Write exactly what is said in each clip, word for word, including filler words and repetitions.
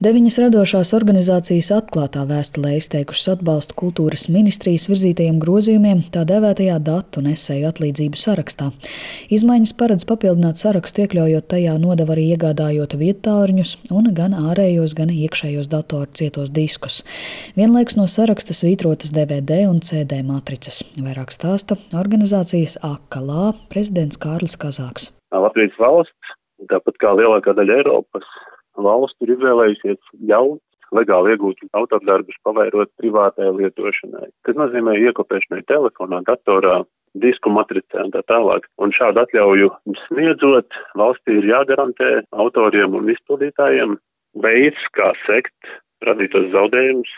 Deviņas radošās organizācijas atklātā vēstulē izteikušas atbalstu kultūras ministrijas virzītajiem grozījumiem tā dēvētajā datu nesēju atlīdzību sarakstā. Izmaiņas paredz papildināt sarakstu, iekļaujot tajā nodevu arī iegādājot viedtālruņus un gan ārējos, gan iekšējos datoru cietos diskus. Vienlaikus no saraksta svītrotas D V D un C D matricas. Vairāk stāsta organizācijas A K L A prezidents Kārlis Kazāks. Latvijas valsts, tāpat kā lielākā daļa Eiropas valstu, ir izvēlējusies ļaut legāli iegūt autordarbus pavairot privātajai lietošanai. Tas nozīmē iekopēšanai telefonā, datorā, disku matricē un tā tālāk. Un šādu atļauju sniedzot, valstī ir jāgarantē autoriem un izpildītājiem veids, kā sekt radītos zaudējumus,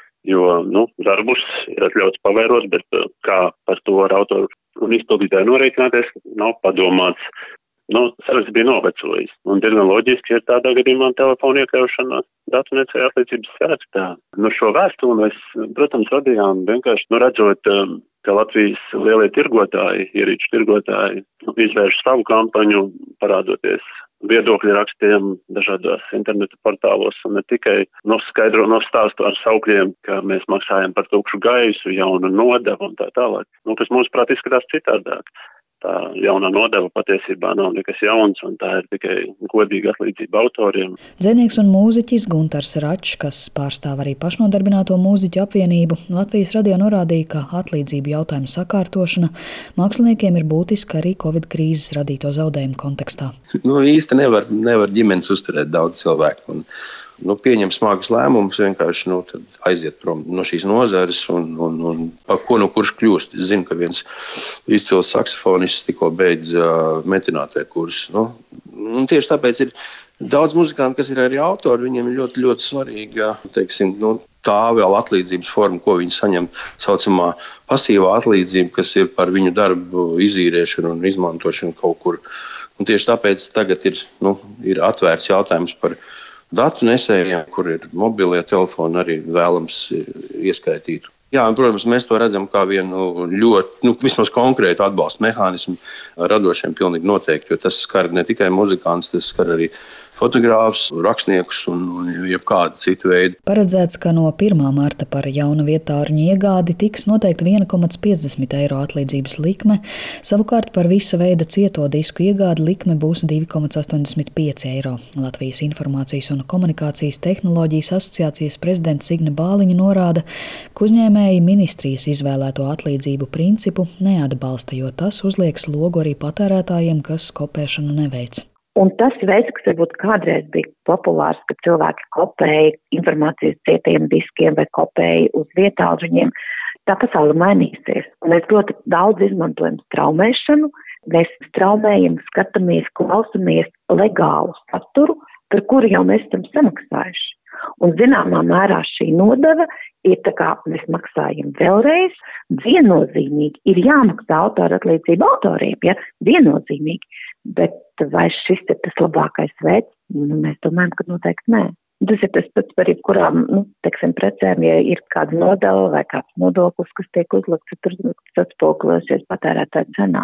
jo, nu, darbus ir atļauts pavairot, bet kā par to ar autoru un izpildītāju norēķināties, nav padomāts. Nu, saraksts bija novecojis, un diezgan loģiski ir tādā gadījumā telefonu iekļaušana datu nesēju atlīdzības sarakstā. Nu, šo vēstuli mēs, protams, radījām vienkārši, nu, redzot, ka Latvijas lielie tirgotāji, ierīču tirgotāji, nu, izvērš savu kampaņu, parādoties viedokļu rakstiem dažādās interneta portālos, un ne tikai noskaidro, nostāstu ar saukļiem, ka mēs maksājam par tukšu gaisu, jaunu nodevu un tā tālāk. Nu, kas mūsuprāt izskatās citādāk. Tā jaunā nodeva patiesībā nav nekas jauns, un tā ir tikai godīga atlīdzība autoriem. Dzejnieks un mūziķis Guntars Račs, kas pārstāv arī pašnodarbināto mūziķu apvienību, Latvijas radio norādīja, ka atlīdzību jautājumu sakārtošana māksliniekiem ir būtiska arī Covid krīzes radīto zaudējumu kontekstā. Nu, īsti nevar, nevar ģimenes uzturēt daudz cilvēku. Un, nu, pieņem smagus lēmumus, vienkārši nu, aiziet prom no šīs nozares un, un, un par ko no kurš kļūst. Es zinu, ka viens izcils saksofonists tikko beidz uh, metinātāju kursu. Nu, un tieši tāpēc ir daudz muzikantu, kas ir arī autori, viņiem ir ļoti, ļoti svarīga, teiksim, nu, tā vēl atlīdzības forma, ko viņi saņem saucamā pasīvā atlīdzība, kas ir par viņu darbu izīrēšanu un izmantošanu kaut kur. Un tieši tāpēc tagad ir, nu, ir atvērts jautājums par datu nesējiem, kur ir mobilie telefoni arī vēlams ieskaitīt. Jā, un, protams, mēs to redzam kā vienu ļoti, nu, vismaz konkrētu atbalstu mehānismu radošiem pilnīgi noteikti, jo tas skar ne tikai muzikants, tas skar arī fotogrāfus, rakstniekus un, un jebkādu citu veidu. Paredzēts, ka no pirmā marta par jaunu viedtālruņu iegādi tiks noteikti viens komats piecdesmit eiro atlīdzības likme, savukārt par visa veida cieto disku iegādi likme būs divi komats astoņdesmit pieci eiro. Latvijas Informācijas un komunikācijas tehnoloģijas asociācijas prezidents Signe Bāliņa norāda, ka uzņēmēji ministrijas izvēlēto atlīdzību principu neatbalsta, jo tas uzliek slogu arī patērētājiem, kas kopēšanu neveic. Un tas veids, kas varbūt kādreiz bija populārs, kad cilvēki kopēja informācijas cietiem diskiem vai kopēja uz viedtālruņiem, tā pasaule mainīsies. Un mēs ļoti daudz izmantojam straumēšanu, mēs straumējam, skatāmies, klausamies legālu saturu, par kuru jau mēs esam samaksājuši. Un zināmā mērā šī nodeva ir tā kā mēs maksājam vēlreiz, viennozīmīgi ir jāmaksā autora atlīdzība autoriem, ja, viennozīmīgi, bet vai šis ir tas labākais veids? Nu, mēs domājam, ka noteikti nē. Tas ir tas pats par jebkurām, nu, teiksim, precēm, ja ir kāda nodeva vai kāds nodoklis, kas tiek uzlikts, tur atspoguļosies patērētāju cenā.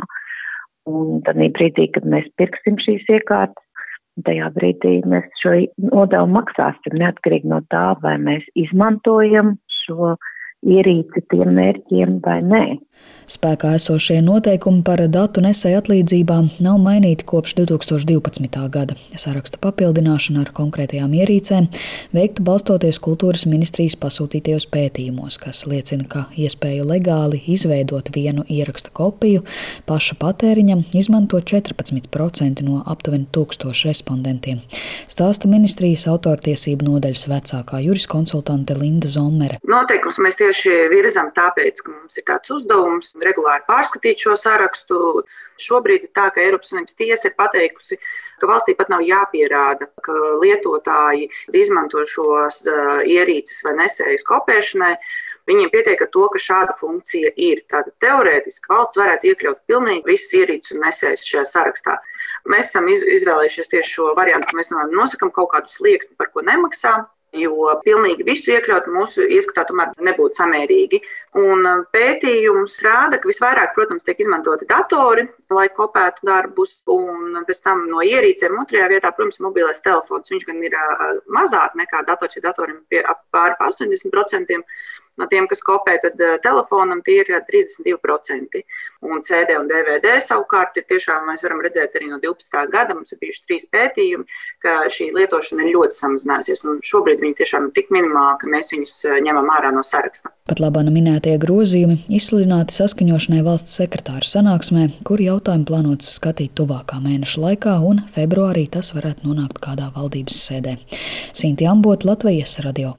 Un tad brīdī, kad mēs pirksim šīs iekārtas, tajā brīdī mēs šo nodevu maksāsim neatkarīgi no tā, vai mēs izmantojam šo ierīci tiem mērķiem vai nē. Spēkā esošie noteikumi par datu nesēju atlīdzībām nav mainīti kopš divi tūkstoši divpadsmitā gada. Saraksta papildināšana ar konkrētajām ierīcēm veikta balstoties kultūras ministrijas pasūtītajos pētījumos, kas liecina, ka iespēju legāli izveidot vienu ieraksta kopiju paša patēriņam izmanto četrpadsmit procenti no aptuveni tūkstošu respondentiem. Stāsta ministrijas autortiesību nodaļas vecākā juriskonsultante Linda Zommere. Noteikums mēs tieši virzam tāpēc, ka mums ir tāds uzdevums regulāri pārskatīt šo sarakstu. Šobrīd ir tā, ka Eiropas Savienības tiesa ir pateikusi, ka valstī pat nav jāpierāda, ka lietotāji izmanto šos uh, ierīces vai nesējus kopēšanai. Viņiem pietiek ar to, ka šāda funkcija ir. Tātad teorētiski valsts varētu iekļaut pilnīgi visas ierīces un nesējus šajā sarakstā. Mēs esam izvēlējušies tieši šo variantu, ka mēs nosakam kaut kādu slieksni, par ko nemaksā. jo pilnīgi visu iekļaut mūsu ieskatā tomēr nebūtu samērīgi. Un pētījums rāda, ka visvairāk, protams, tiek izmantoti datori, lai kopētu darbus, un pēc tam no ierīcēm otrajā vietā, protams, mobilais telefons. Viņš gan ir mazāk nekā dators, ja datoriem pie ap pāri astoņdesmit procenti. No tiem, kas kopē, tad telefonam tie ir trīsdesmit divi procenti. Un C D un D V D savukārt ir tiešām, mēs varam redzēt arī no divpadsmitā gada, mums ir bijuši trīs pētījumi, ka šī lietošana ir ļoti samazinājusies. Un šobrīd viņi tiešām ir tik minimāli, ka mēs viņus ņemam ārā no saraksta. Pat labāk minētie grozījumi izsludināti saskaņošanai valsts sekretāru sanāksmē, kur jautājumu plānots skatīt tuvākā mēneša laikā, un februārī tas varētu nonākt kādā valdības sēdē. Sinti Ambota, Latvijas radio.